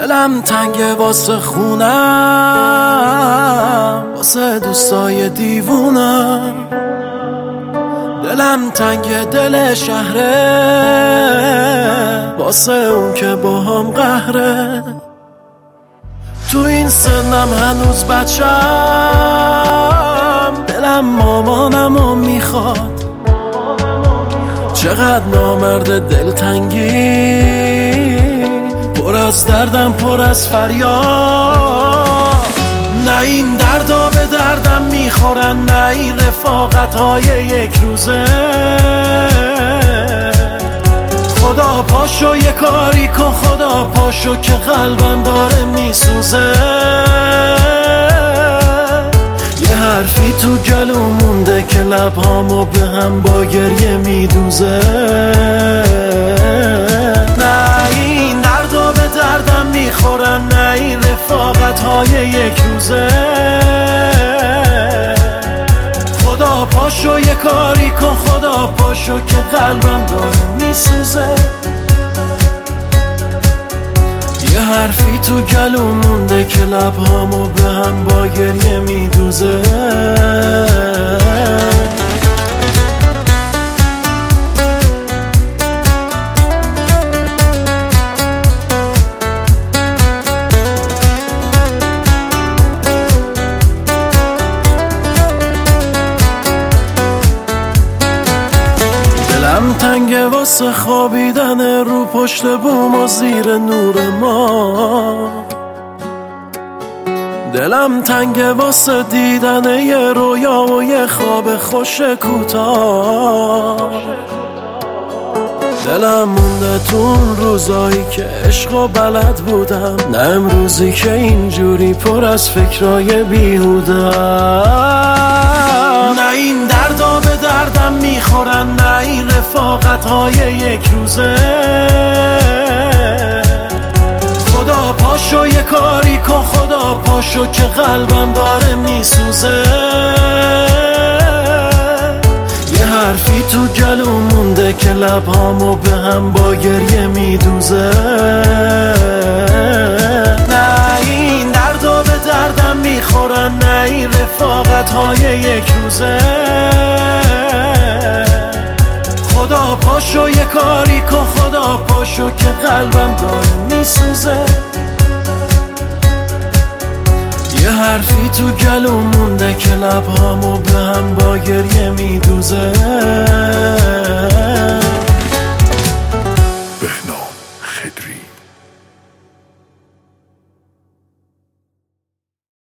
دلم تنگه واسه خونم، واسه دوستای دیوونم. دلم تنگه دل شهره، واسه اون که باهام قهره. تو این سنم هنوز بچم، دلم مامانمو میخواد. چقدر نامرد دلتنگی، پر از دردم پر از فریاد. نه این دردا به دردم میخورن، نه این رفاقت‌های یک روزه. خدا پاشو یه کاری کن، خدا پاشو که قلبم داره میسوزه. یه حرفی تو گلو مونده که لبهامو به هم با گریه میدوزه. نه این دردا به دردم میخورن، نه این رفاقت‌های یک روزه. خدا پاشو یه کاری کن، خدا پاشو که قلبم داره میسوزه. یه حرفی تو گلو مونده که لبهامو به هم با گریه میدوزه. دلم تنگه واسه خوابیدن رو پشت بوم و زیر نور ما. دلم تنگه واسه دیدن یه رویا و یه خواب خوش کوتاه. دلم مونده تو اون روزایی که عشق و بلد بودم، نه امروزی که اینجوری پر از فکرای بیهودم. نه این دردا به دردم میخورن، نه این رفاقت‌های یک روزه. خدا پاشو یه کاری کن، خدا پاشو که قلبم داره میسوزه. یه حرفی تو گلو مونده که لبهامو به هم با گریه میدوزه. نه این دردا به دردم میخورن، نه این رفاقت‌های یک روزه. خدا پاشو یه کاری کن، خدا پاشو که قلبم داره میسوزه. یه حرفی تو گلو مونده که لبهامو به هم با گریه میدوزه.